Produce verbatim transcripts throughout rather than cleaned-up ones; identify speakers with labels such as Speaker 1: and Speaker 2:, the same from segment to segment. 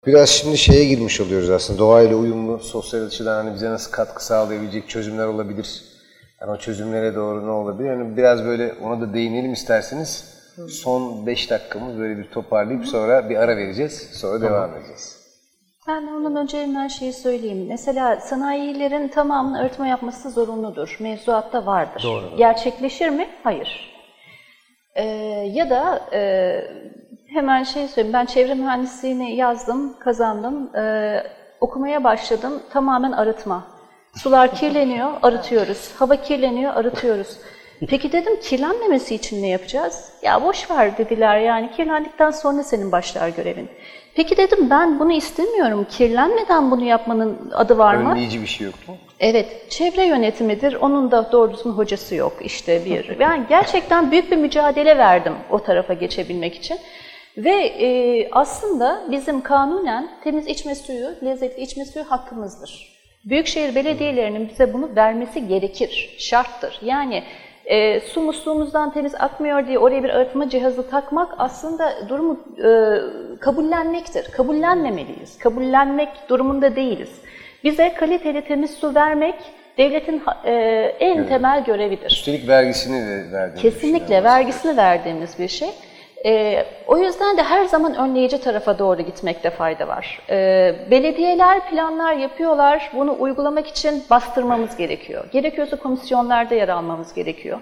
Speaker 1: Biraz şimdi şeye girmiş oluyoruz aslında. Doğayla uyumlu, sosyal açıdan hani bize nasıl katkı sağlayabilecek çözümler olabilir. Yani o çözümlere doğru ne olabilir? Yani biraz böyle ona da değinelim isterseniz. Son beş dakikamız böyle bir toparlayıp sonra bir ara vereceğiz. Sonra tamam. devam edeceğiz.
Speaker 2: Ben onun önceliğinden şeyi söyleyeyim. Mesela sanayilerin tamamının arıtma yapması zorunludur. Mevzuatta vardır.
Speaker 3: Doğru.
Speaker 2: Gerçekleşir mi? Hayır. Ee, ya da e, hemen şey söyleyeyim. Ben çevre mühendisliğini yazdım, kazandım. Ee, okumaya başladım. Tamamen arıtma. Sular kirleniyor, arıtıyoruz. Hava kirleniyor, arıtıyoruz. Peki dedim, kirlenmemesi için ne yapacağız? Ya boş ver dediler, yani kirlendikten sonra senin başlar görevin. Peki dedim, ben bunu istemiyorum. Kirlenmeden bunu yapmanın adı var mı?
Speaker 1: Önleyici bir şey yok mu?
Speaker 2: Evet, çevre yönetimidir. Onun da doğru düzgün hocası yok işte bir. Yani gerçekten büyük bir mücadele verdim o tarafa geçebilmek için. Ve e, aslında bizim kanunen temiz içme suyu, lezzetli içme suyu hakkımızdır. Büyükşehir belediyelerinin bize bunu vermesi gerekir, şarttır. Yani e, su musluğumuzdan temiz akmıyor diye oraya bir arıtma cihazı takmak aslında durumu e, kabullenmektir. Kabullenmemeliyiz, kabullenmek durumunda değiliz. Bize kaliteli temiz su vermek devletin e, en evet. temel görevidir.
Speaker 1: Üstelik vergisini de verdiğimiz
Speaker 2: Kesinlikle
Speaker 1: bir şey
Speaker 2: vergisini verdiğimiz bir şey. Ee, o yüzden de her zaman önleyici tarafa doğru gitmekte fayda var. Ee, belediyeler planlar yapıyorlar, bunu uygulamak için bastırmamız gerekiyor. Gerekiyorsa komisyonlarda yer almamız gerekiyor.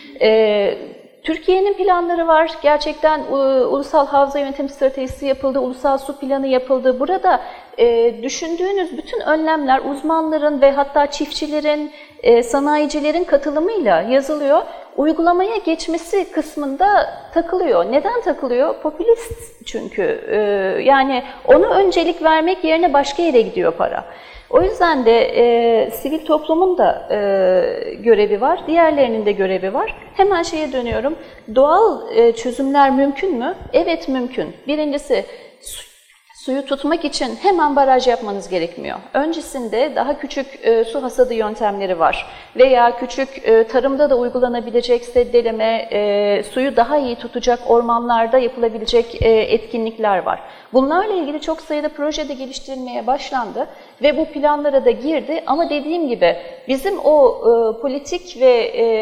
Speaker 2: Ee, Türkiye'nin planları var. Gerçekten e, ulusal havza yönetim stratejisi yapıldı, ulusal su planı yapıldı. Burada e, düşündüğünüz bütün önlemler uzmanların ve hatta çiftçilerin, e, sanayicilerin katılımıyla yazılıyor. Uygulamaya geçmesi kısmında takılıyor. Neden takılıyor? Popülist çünkü. Ee, yani ona öncelik vermek yerine başka yere gidiyor para. O yüzden de e, sivil toplumun da e, görevi var, diğerlerinin de görevi var. Hemen şeye dönüyorum. Doğal e, çözümler mümkün mü? Evet mümkün. Birincisi, su, suyu tutmak için hemen baraj yapmanız gerekmiyor. Öncesinde daha küçük e, su hasadı yöntemleri var. Veya küçük e, tarımda da uygulanabilecek seddeleme, e, suyu daha iyi tutacak ormanlarda yapılabilecek e, etkinlikler var. Bunlarla ilgili çok sayıda projede geliştirilmeye başlandı ve bu planlara da girdi. Ama dediğim gibi bizim o e, politik ve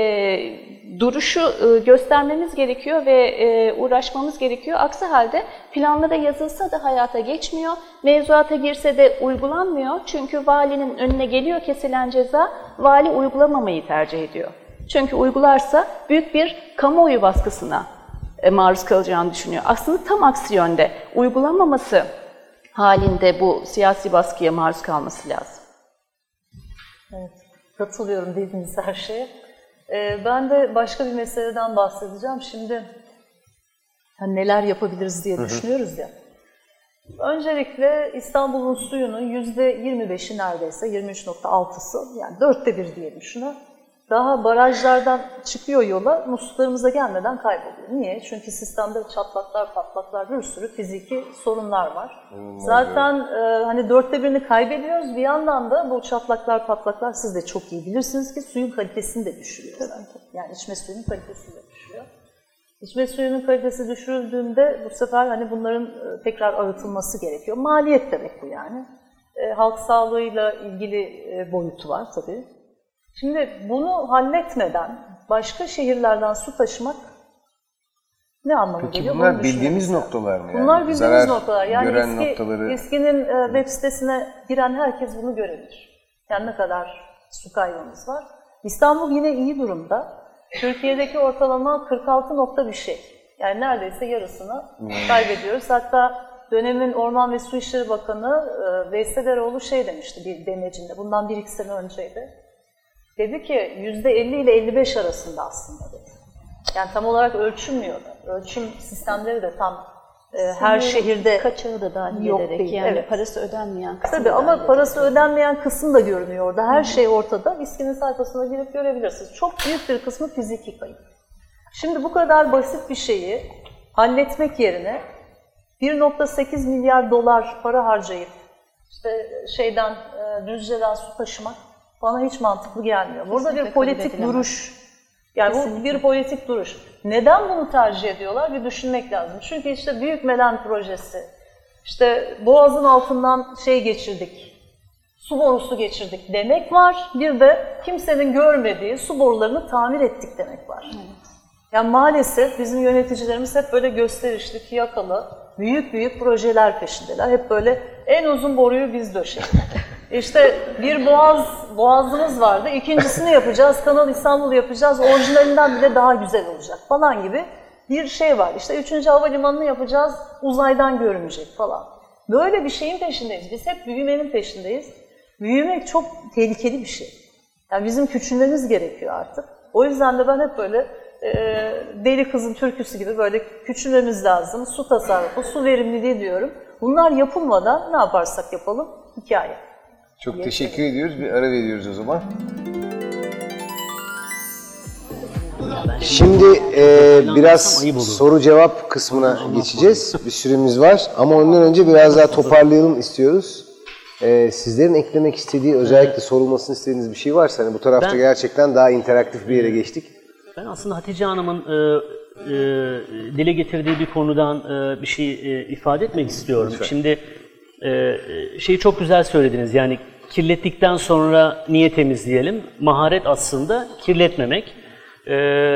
Speaker 2: e, duruşu e, göstermemiz gerekiyor ve e, uğraşmamız gerekiyor. Aksi halde planlara yazılsa da hayata geçmiyor, mevzuata girse de uygulanmıyor. Çünkü valinin önüne geliyor kesilen ceza, vali uygulamamayı tercih ediyor. Çünkü uygularsa büyük bir kamuoyu baskısına e, maruz kalacağını düşünüyor. Aslında tam aksi yönde, uygulamaması halinde bu siyasi baskıya maruz kalması lazım.
Speaker 3: Evet, katılıyorum dediğiniz her şeye. Ee, ben de başka bir meseleden bahsedeceğim. Şimdi hani neler yapabiliriz diye düşünüyoruz ya. Öncelikle İstanbul'un suyunun yüzde yirmi beşi neredeyse, yirmi üç nokta altısı, yani dörtte bir diyelim şuna, daha barajlardan çıkıyor yola, musluklarımıza gelmeden kayboluyor. Niye? Çünkü sistemde çatlaklar, patlaklar, bir sürü fiziki sorunlar var. Hmm, Zaten e, hani dörtte birini kaybediyoruz. Bir yandan da bu çatlaklar, patlaklar, siz de çok iyi bilirsiniz ki suyun kalitesini de düşürüyor zaten. Yani içme suyunun kalitesini de düşürüyor. İçme suyunun kalitesi düşürüldüğünde bu sefer hani bunların e, tekrar arıtılması gerekiyor. Maliyet demek bu yani. E, halk sağlığıyla ilgili e, boyutu var tabii. Şimdi bunu halletmeden başka şehirlerden su taşımak ne anlamı
Speaker 1: Peki
Speaker 3: geliyor?
Speaker 1: bunlar bildiğimiz noktalar mı? Yani?
Speaker 3: Bunlar bildiğimiz
Speaker 1: Zarar
Speaker 3: noktalar. Yani eski,
Speaker 1: noktaları...
Speaker 3: eskinin e, web sitesine giren herkes bunu görebilir. Yani ne kadar su kaybımız var. İstanbul yine iyi durumda. Türkiye'deki ortalama kırk altı nokta bir şey. Yani neredeyse yarısını hmm. kaybediyoruz. Hatta dönemin Orman ve Su İşleri Bakanı e, Veysel Eroğlu şey demişti bir demecinde. Bundan bir iki sene önceydi. Dedi ki yüzde elli ile elli beş arasında aslında dedi. Yani tam olarak ölçülmüyor da. Ölçüm sistemleri de tam e, her şehirde
Speaker 2: kaçağı da dahil
Speaker 3: yok
Speaker 2: ederek
Speaker 3: değil.
Speaker 2: Yani
Speaker 3: evet.
Speaker 2: Parası ödenmeyen kısım.
Speaker 3: Tabii ama parası ödenmeyen kısım da görünüyor orada. Her Hı-hı. şey ortada. İSKİ'nin sayfasına girip görebilirsiniz. Çok büyük bir kısmı fiziki kayıp. Şimdi bu kadar basit bir şeyi halletmek yerine bir nokta sekiz milyar dolar para harcayıp işte şeyden Düzce'den su taşımak bana hiç mantıklı gelmiyor. Burada Kesinlikle bir politik duruş, yani Kesinlikle. bu bir politik duruş. Neden bunu tercih ediyorlar bir düşünmek lazım. Çünkü işte Büyük Melen projesi, İşte boğazın altından şey geçirdik, su borusu geçirdik demek var. Bir de kimsenin görmediği su borularını tamir ettik demek var. Evet. Yani maalesef bizim yöneticilerimiz hep böyle gösterişli, fiyakalı, büyük büyük projeler peşindeler. Hep böyle en uzun boruyu biz döşedik. İşte bir boğaz, boğazımız vardı, ikincisini yapacağız, Kanal İstanbul yapacağız, orijinalinden bile daha güzel olacak falan gibi bir şey var. İşte üçüncü havalimanını yapacağız, uzaydan görünecek falan. Böyle bir şeyin peşindeyiz. Biz hep büyümenin peşindeyiz. Büyümek çok tehlikeli bir şey. Yani bizim küçülmemiz gerekiyor artık. O yüzden de ben hep böyle e, deli kızın türküsü gibi böyle küçülmemiz lazım. Su tasarrufu, su verimliliği diyorum. Bunlar yapılmadan ne yaparsak yapalım hikaye.
Speaker 1: Çok
Speaker 3: Yeter.
Speaker 1: teşekkür ediyoruz. Bir ara veriyoruz o zaman. Şimdi e, biraz soru cevap kısmına geçeceğiz. Bir süremiz var ama ondan önce biraz daha toparlayalım istiyoruz. E, sizlerin eklemek istediği, özellikle sorulmasını istediğiniz bir şey varsa, hani bu tarafta
Speaker 4: Ben,
Speaker 1: gerçekten daha interaktif bir yere geçtik.
Speaker 4: Ben aslında Hatice Hanım'ın e, e, dile getirdiği bir konudan e, bir şey e, ifade etmek istiyorum. Lütfen. Şimdi e, şeyi çok güzel söylediniz, yani kirlettikten sonra niye temizleyelim? Maharet aslında kirletmemek. E,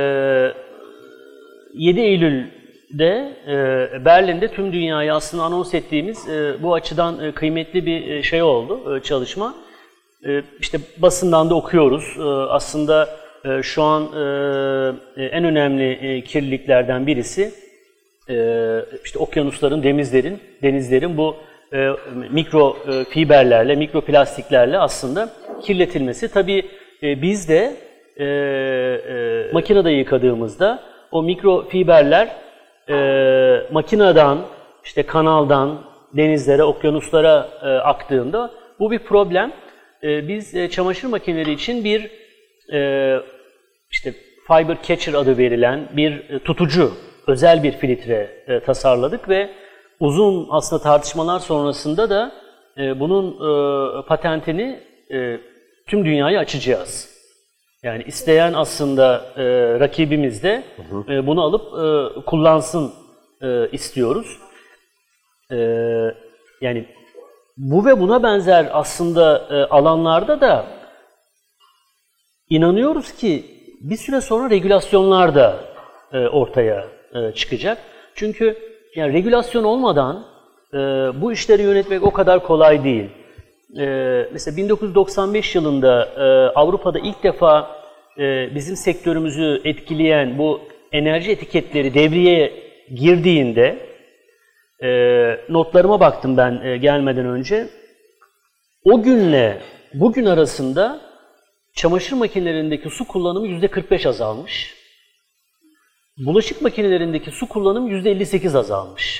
Speaker 4: yedi Eylül'de e, Berlin'de tüm dünyaya aslında anons ettiğimiz e, bu açıdan e, kıymetli bir şey oldu, e, çalışma. E, işte basından da okuyoruz. E, aslında e, şu an e, en önemli e, kirliliklerden birisi e, işte okyanusların, denizlerin, denizlerin bu e, mikro e, fiberlerle, mikroplastiklerle aslında kirletilmesi. Tabii e, biz de e, e, makinede yıkadığımızda o mikrofiberler e, makineden, işte kanaldan denizlere, okyanuslara e, aktığında bu bir problem. E, biz e, çamaşır makineleri için bir e, işte fiber catcher adı verilen bir e, tutucu, özel bir filtre e, tasarladık ve uzun aslında tartışmalar sonrasında da e, bunun e, patentini e, tüm dünyaya açacağız. Yani isteyen aslında e, rakibimiz de e, bunu alıp e, kullansın e, istiyoruz. E, yani bu ve buna benzer aslında e, alanlarda da inanıyoruz ki bir süre sonra regülasyonlar da e, ortaya e, çıkacak. Çünkü yani regülasyon olmadan e, bu işleri yönetmek o kadar kolay değil. Ee, mesela bin dokuz yüz doksan beş yılında e, Avrupa'da ilk defa e, bizim sektörümüzü etkileyen bu enerji etiketleri devreye girdiğinde e, notlarıma baktım ben e, gelmeden önce. O günle bugün arasında çamaşır makinelerindeki su kullanımı yüzde kırk beş azalmış. Bulaşık makinelerindeki su kullanımı yüzde elli sekiz azalmış.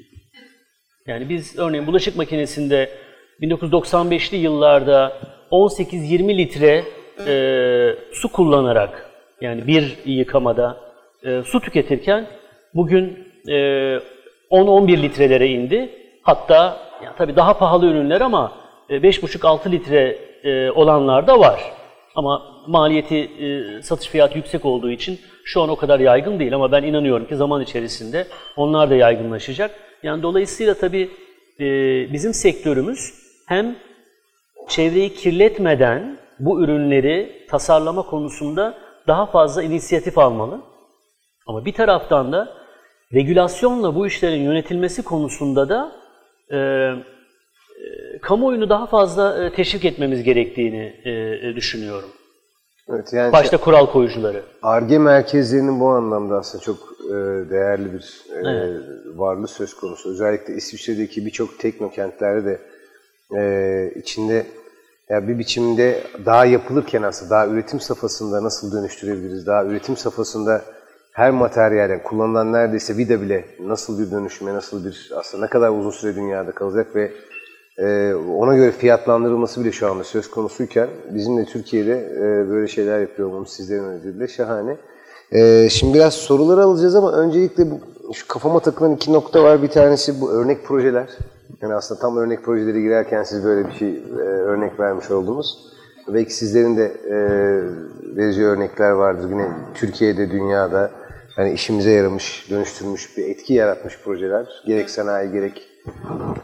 Speaker 4: Yani biz örneğin bulaşık makinesinde bin dokuz yüz doksan beşli yıllarda on sekiz yirmi litre e, su kullanarak, yani bir yıkamada e, su tüketirken bugün e, on on bir litrelere indi. Hatta yani tabii daha pahalı ürünler ama e, beş buçuk altı litre e, olanlar da var. Ama maliyeti, e, satış fiyatı yüksek olduğu için şu an o kadar yaygın değil ama ben inanıyorum ki zaman içerisinde onlar da yaygınlaşacak. Yani dolayısıyla tabii e, bizim sektörümüz hem çevreyi kirletmeden bu ürünleri tasarlama konusunda daha fazla inisiyatif almalı. Ama bir taraftan da regülasyonla bu işlerin yönetilmesi konusunda da e, e, kamuoyunu daha fazla e, teşvik etmemiz gerektiğini e, e, düşünüyorum.
Speaker 1: Evet, yani
Speaker 4: başta kural koyucuları.
Speaker 1: Ar-Ge merkezlerinin bu anlamda aslında çok e, değerli bir e, evet. varlığı söz konusu. Özellikle İsviçre'deki birçok teknokentlerde de e, içinde yani bir biçimde daha yapılırken aslında daha üretim safhasında nasıl dönüştürebiliriz, daha üretim safhasında her materyalden kullanılan neredeyse vida bile nasıl bir dönüşüme, nasıl bir aslında ne kadar uzun süre dünyada kalacak ve e, ona göre fiyatlandırılması bile şu anda söz konusuyken bizim de Türkiye'de e, böyle şeyler yapıyor olmamız sizlerin öneriyle şahane. E, şimdi biraz soruları alacağız ama öncelikle bu, şu kafama takılan iki nokta var. Bir tanesi bu örnek projeler. Yani aslında tam örnek projelere girerken siz böyle bir şey e, örnek vermiş oldunuz. Belki sizlerin de e, vereceği örnekler vardır. Yine Türkiye'de, dünyada yani işimize yaramış, dönüştürmüş, bir etki yaratmış projeler. Gerek sanayi, gerek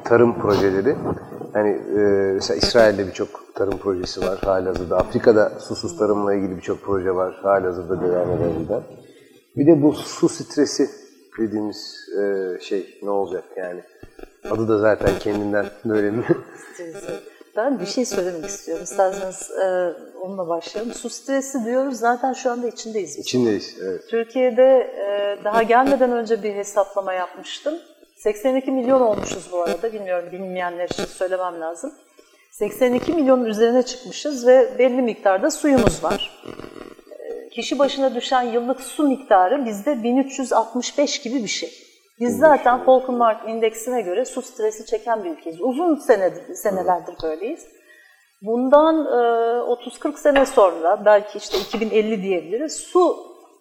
Speaker 1: tarım projeleri. Hani e, mesela İsrail'de birçok tarım projesi var halihazırda. Afrika'da susuz tarımla ilgili birçok proje var halihazırda devam eden. Bir de bu su stresi dediğimiz e, şey ne olacak yani? Adı da zaten kendinden böyle mi?
Speaker 3: Ben bir şey söylemek istiyorum. İsterseniz e, onunla başlayalım. Su stresi diyoruz. Zaten şu anda içindeyiz. Biz.
Speaker 1: İçindeyiz, evet.
Speaker 3: Türkiye'de e, daha gelmeden önce bir hesaplama yapmıştım. seksen iki milyon olmuşuz bu arada. Bilmiyorum, bilmeyenler için söylemem lazım. seksen iki milyonun üzerine çıkmışız ve belli miktarda suyumuz var. E, kişi başına düşen yıllık su miktarı bizde bin üç yüz altmış beş gibi bir şey. Biz zaten Falkenmark indeksine göre su stresi çeken bir ülkeyiz. Uzun sene, senelerdir böyleyiz. Bundan e, otuz kırk sene sonra, belki işte iki bin elli diyebiliriz, su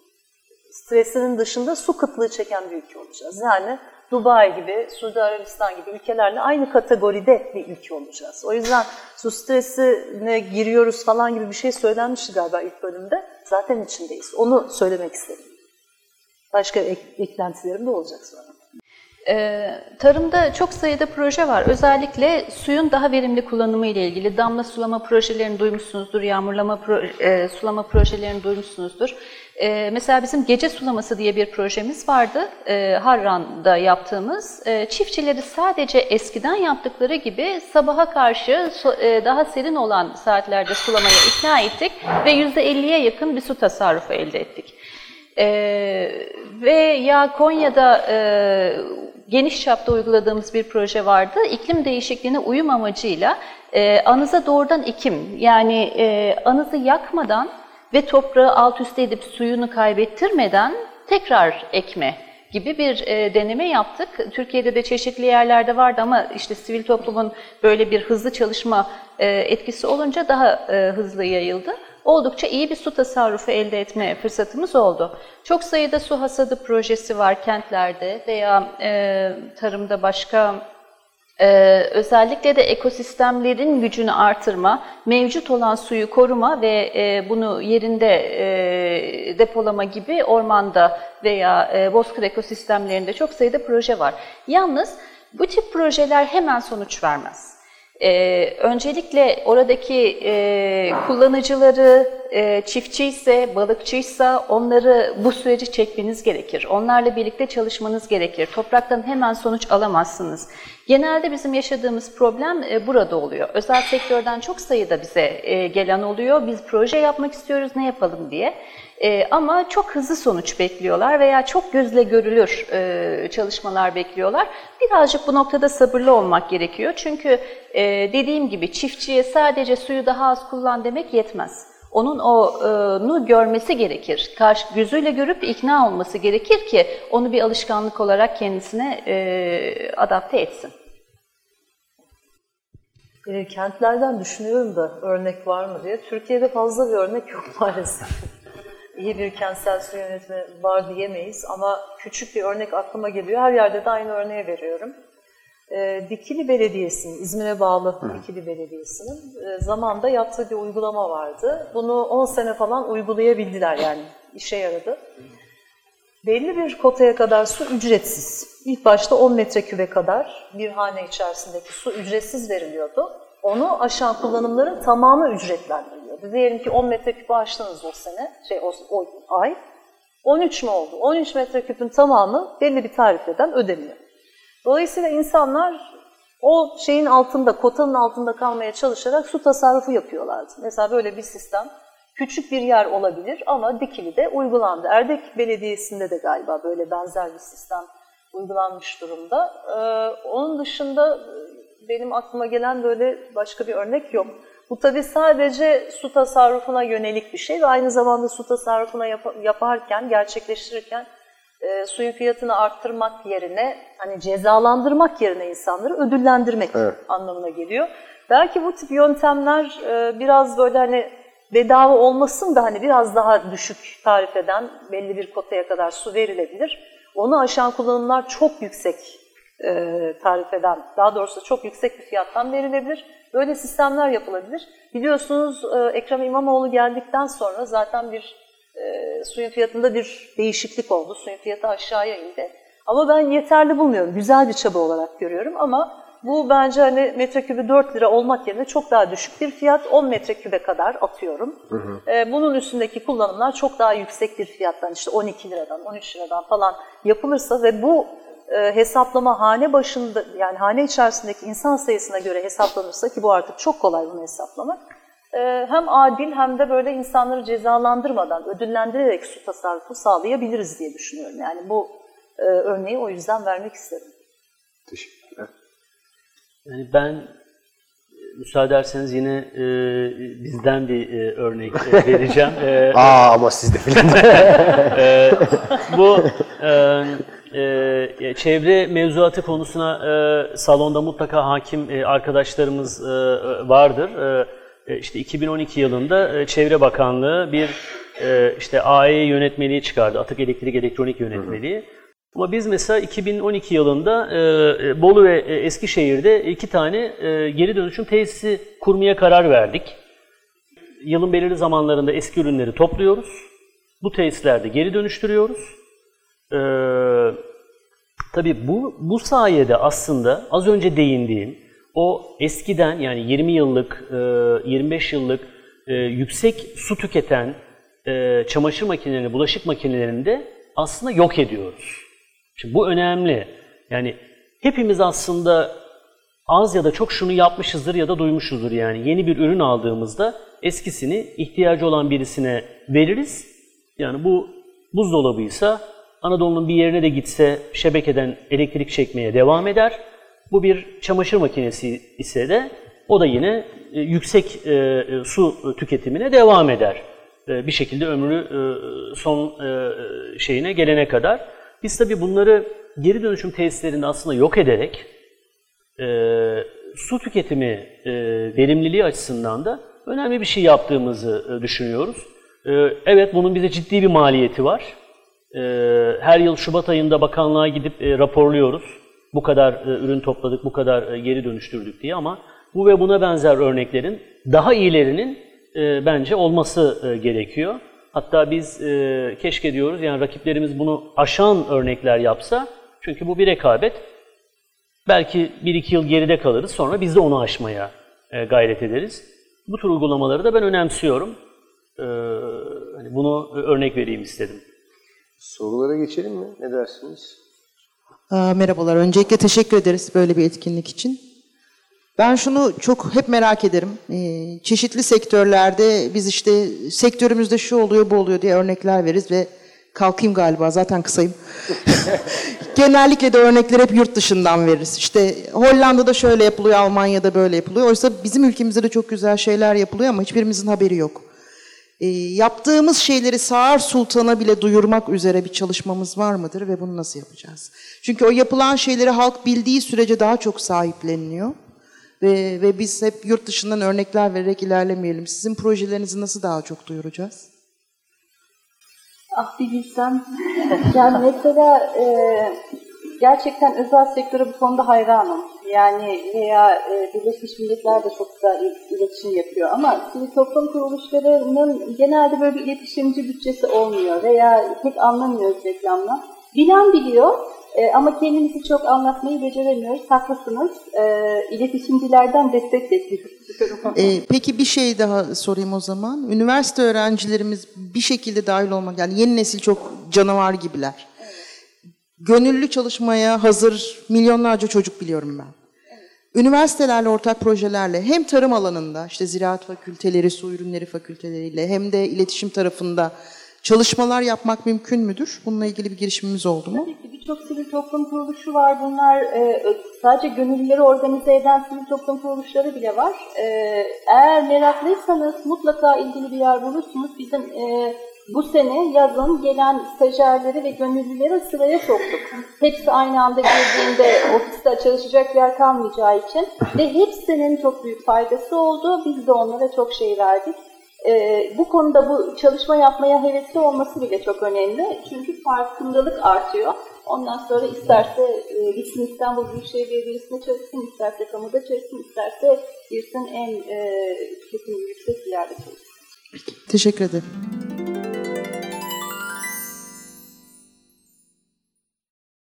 Speaker 3: stresinin dışında su kıtlığı çeken bir ülke olacağız. Yani Dubai gibi, Suudi Arabistan gibi ülkelerle aynı kategoride bir ülke olacağız. O yüzden su stresine giriyoruz falan gibi bir şey söylenmişti galiba ilk bölümde. Zaten içindeyiz. Onu söylemek istedim. Başka ek, eklentilerim de olacak sonra.
Speaker 2: Ee, tarımda çok sayıda proje var. Özellikle suyun daha verimli kullanımı ile ilgili damla sulama projelerini duymuşsunuzdur, yağmurlama pro, e, sulama projelerini duymuşsunuzdur. E, mesela bizim gece sulaması diye bir projemiz vardı, e, Harran'da yaptığımız. E, çiftçileri sadece eskiden yaptıkları gibi sabaha karşı so, e, daha serin olan saatlerde sulamaya ikna ettik ve yüzde elliye yakın bir su tasarrufu elde ettik. Ee, ve ya Konya'da e, geniş çapta uyguladığımız bir proje vardı. İklim değişikliğine uyum amacıyla e, anıza doğrudan ekim, yani e, anızı yakmadan ve toprağı alt üst edip suyunu kaybettirmeden tekrar ekme gibi bir e, deneme yaptık. Türkiye'de de çeşitli yerlerde vardı ama işte sivil toplumun böyle bir hızlı çalışma e, etkisi olunca daha e, hızlı yayıldı. Oldukça iyi bir su tasarrufu elde etme fırsatımız oldu. Çok sayıda su hasadı projesi var kentlerde veya e, tarımda başka, e, özellikle de ekosistemlerin gücünü artırma, mevcut olan suyu koruma ve e, bunu yerinde e, depolama gibi ormanda veya e, bozkır ekosistemlerinde çok sayıda proje var. Yalnız bu tip projeler hemen sonuç vermez. Ee, öncelikle oradaki e, kullanıcıları, e, çiftçiyse, balıkçıysa onları bu süreci çekmeniz gerekir. Onlarla birlikte çalışmanız gerekir. Topraktan hemen sonuç alamazsınız. Genelde bizim yaşadığımız problem e, burada oluyor. Özel sektörden çok sayıda bize e, gelen oluyor. Biz proje yapmak istiyoruz, ne yapalım diye. E, ama çok hızlı sonuç bekliyorlar veya çok gözle görülür e, çalışmalar bekliyorlar. Birazcık bu noktada sabırlı olmak gerekiyor. Çünkü e, dediğim gibi çiftçiye sadece suyu daha az kullan demek yetmez. Onun onu görmesi gerekir. Karşı gözüyle görüp ikna olması gerekir ki onu bir alışkanlık olarak kendisine e, adapte etsin.
Speaker 3: E, kentlerden düşünüyorum da örnek var mı diye. Türkiye'de fazla bir örnek yok maalesef. İyi bir kentsel su yönetimi var diyemeyiz ama küçük bir örnek aklıma geliyor. Her yerde de aynı örneği veriyorum. E, Dikili Belediyesi'nin, İzmir'e bağlı Hı. Dikili Belediyesi'nin e, zamanda yaptığı bir uygulama vardı. Bunu on sene falan uygulayabildiler, yani işe yaradı. Belli bir kotaya kadar su ücretsiz. İlk başta on metrekübe kadar bir hane içerisindeki su ücretsiz veriliyordu. Onu aşan kullanımların tamamı ücretlendiriliyordu. Diyelim ki on metreküpü aştınız o sene, şey o, o ay. on üç mü oldu? on üç metreküpün tamamı belli bir tarifeden ödeniyor. Dolayısıyla insanlar o şeyin altında, kotanın altında kalmaya çalışarak su tasarrufu yapıyorlardı. Mesela böyle bir sistem küçük bir yer olabilir ama Dikili'de uygulandı. Erdek Belediyesi'nde de galiba böyle benzer bir sistem uygulanmış durumda. Ee, onun dışında benim aklıma gelen böyle başka bir örnek yok. Bu tabii sadece su tasarrufuna yönelik bir şey ve aynı zamanda su tasarrufuna yap- yaparken, gerçekleştirirken e, suyun fiyatını arttırmak yerine, hani cezalandırmak yerine insanları ödüllendirmek evet. anlamına geliyor. Belki bu tip yöntemler e, biraz böyle hani bedava olmasın da hani biraz daha düşük tarifeden belli bir kotaya kadar su verilebilir. Onu aşan kullanımlar çok yüksek e, tarifeden, daha doğrusu çok yüksek bir fiyattan verilebilir. Böyle sistemler yapılabilir. Biliyorsunuz e, Ekrem İmamoğlu geldikten sonra zaten bir e, suyun fiyatında bir değişiklik oldu. Suyun fiyatı aşağıya indi. Ama ben yeterli bulmuyorum. Güzel bir çaba olarak görüyorum ama bu bence hani metrekübü dört lira olmak yerine çok daha düşük bir fiyat, on metrekübe kadar atıyorum. Hı hı. Ee, bunun üstündeki kullanımlar çok daha yüksek bir fiyattan, işte on iki liradan, on üç liradan falan yapılırsa ve bu e, hesaplama hane başında, yani hane içerisindeki insan sayısına göre hesaplanırsa, ki bu artık çok kolay bunu hesaplamak, e, hem adil hem de böyle insanları cezalandırmadan, ödüllendirerek su tasarrufu sağlayabiliriz diye düşünüyorum. Yani bu e, örneği o yüzden vermek istedim.
Speaker 1: Teşekkürler.
Speaker 4: Yani ben, müsaade ederseniz yine e, bizden bir e, örnek e, vereceğim. E,
Speaker 1: Aa ama siz de filan.
Speaker 4: e, bu e, e, çevre mevzuatı konusuna e, salonda mutlaka hakim e, arkadaşlarımız e, vardır. E, işte iki bin on iki yılında e, Çevre Bakanlığı bir e, işte A E yönetmeliği çıkardı. Atık Elektrik Elektronik Yönetmeliği. Hı hı. Ama biz mesela iki bin on iki yılında e, Bolu ve e, Eskişehir'de iki tane e, geri dönüşüm tesisi kurmaya karar verdik. Yılın belirli zamanlarında eski ürünleri topluyoruz. Bu tesislerde geri dönüştürüyoruz. E, tabii bu, bu sayede aslında az önce değindiğim o eskiden, yani yirmi yıllık, e, yirmi beş yıllık e, yüksek su tüketen e, çamaşır makinelerini, bulaşık makinelerini de aslında yok ediyoruz. Şimdi bu önemli. Yani hepimiz aslında az ya da çok şunu yapmışızdır ya da duymuşuzdur yani. Yeni bir ürün aldığımızda eskisini ihtiyacı olan birisine veririz. Yani bu buzdolabıysa Anadolu'nun bir yerine de gitse şebekeden elektrik çekmeye devam eder. Bu bir çamaşır makinesi ise de o da yine e, yüksek e, su tüketimine devam eder. E, bir şekilde ömrü e, son e, şeyine gelene kadar. Biz tabii bunları geri dönüşüm tesislerinde aslında yok ederek e, su tüketimi e, verimliliği açısından da önemli bir şey yaptığımızı e, düşünüyoruz. E, evet, bunun bize ciddi bir maliyeti var. E, her yıl Şubat ayında bakanlığa gidip e, raporluyoruz. Bu kadar e, ürün topladık, bu kadar e, geri dönüştürdük diye, ama bu ve buna benzer örneklerin daha iyilerinin e, bence olması e, gerekiyor. Hatta biz e, keşke diyoruz, yani rakiplerimiz bunu aşan örnekler yapsa, çünkü bu bir rekabet. Belki bir iki yıl geride kalırız, sonra biz de onu aşmaya e, gayret ederiz. Bu tür uygulamaları da ben önemsiyorum. E, hani bunu örnek vereyim istedim.
Speaker 1: Sorulara geçelim mi? Ne dersiniz?
Speaker 5: Aa, merhabalar. Öncelikle teşekkür ederiz böyle bir etkinlik için. Ben şunu çok hep merak ederim. Ee, çeşitli sektörlerde biz işte sektörümüzde şu oluyor, bu oluyor diye örnekler veririz ve kalkayım galiba, zaten kısayım. Genellikle de örnekler hep yurt dışından veririz. İşte Hollanda'da şöyle yapılıyor, Almanya'da böyle yapılıyor. Oysa bizim ülkemizde de çok güzel şeyler yapılıyor ama hiçbirimizin haberi yok. E, yaptığımız şeyleri Sağır Sultan'a bile duyurmak üzere bir çalışmamız var mıdır ve bunu nasıl yapacağız? Çünkü o yapılan şeyleri halk bildiği sürece daha çok sahipleniliyor. Ve, ve biz hep yurt dışından örnekler vererek ilerlemeyelim. Sizin projelerinizi nasıl daha çok duyuracağız?
Speaker 2: Ah bir bilsem. Yani mesela e, gerçekten özel sektöre bu konuda hayranım. Yani veya e, Birleşmiş Milletler de çok güzel il, iletişim yapıyor. Ama sivil toplum kuruluşlarının genelde böyle bir iletişimci bütçesi olmuyor veya pek anlamıyoruz reklamla. Bilen biliyor e, ama kendimizi çok anlatmayı beceremiyoruz. Haklısınız. E, iletişimcilerden destek bekliyoruz.
Speaker 5: Ee, peki bir şey daha sorayım o zaman. Üniversite öğrencilerimiz bir şekilde dahil olmak, yani yeni nesil çok canavar gibiler. Evet. Gönüllü çalışmaya hazır milyonlarca çocuk biliyorum ben. Evet. Üniversitelerle, ortak projelerle hem tarım alanında, işte ziraat fakülteleri, su ürünleri fakülteleriyle, hem de iletişim tarafında çalışmalar yapmak mümkün müdür? Bununla ilgili bir girişimimiz oldu mu?
Speaker 2: Tabii ki birçok sivil toplum kuruluşu var. Bunlar e, sadece gönüllüleri organize eden sivil toplum kuruluşları bile var. E, eğer meraklıysanız mutlaka ilgili bir yer bulursunuz. Bizim e, bu sene yazın gelen stajyerleri ve gönüllüleri sıraya soktuk. Hepsi aynı anda girdiğinde ofiste çalışacak yer kalmayacağı için ve hepsinin çok büyük faydası oldu. Biz de onlara çok şey verdik. Ee, bu konuda bu çalışma yapmaya hevesli olması bile çok önemli. Çünkü farkındalık artıyor. Ondan sonra isterse e, gitsin İstanbul Büyükşehir Belediyesi'ne çalışsın, isterse kamuda çalışsın, isterse girsin en e, kesin yüksek bir yerde çalışsın.
Speaker 5: Teşekkür ederim.